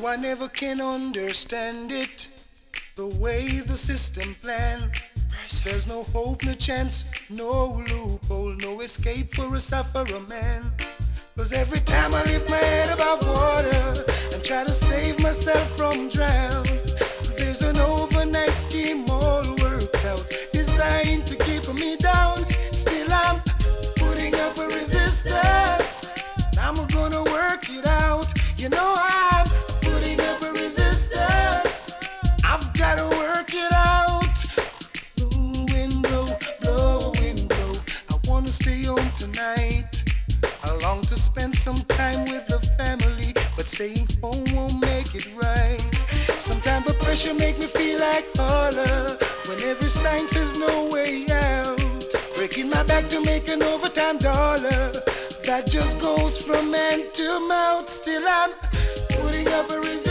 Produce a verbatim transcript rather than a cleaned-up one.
I never can understand it. The way the system planned. There's no hope, no chance, no loophole, no escape for a sufferer man. Cause every time I lift my head above water and try to save myself from drown, there's an overnight scheme all worked out, designed to keep me down. Still I'm putting up a resistance. I'm gonna work it out. You know I'm putting up a resistance. I've gotta work it out. Blow wind blow, blow wind blow. I wanna stay home tonight. I long to spend some time with the family, but staying home won't make it right. Sometimes the pressure make me feel like holler when every sign says no way out. Breaking my back to make an overtime dollar that just goes from hand to mouth. Still I'm putting up a resistance.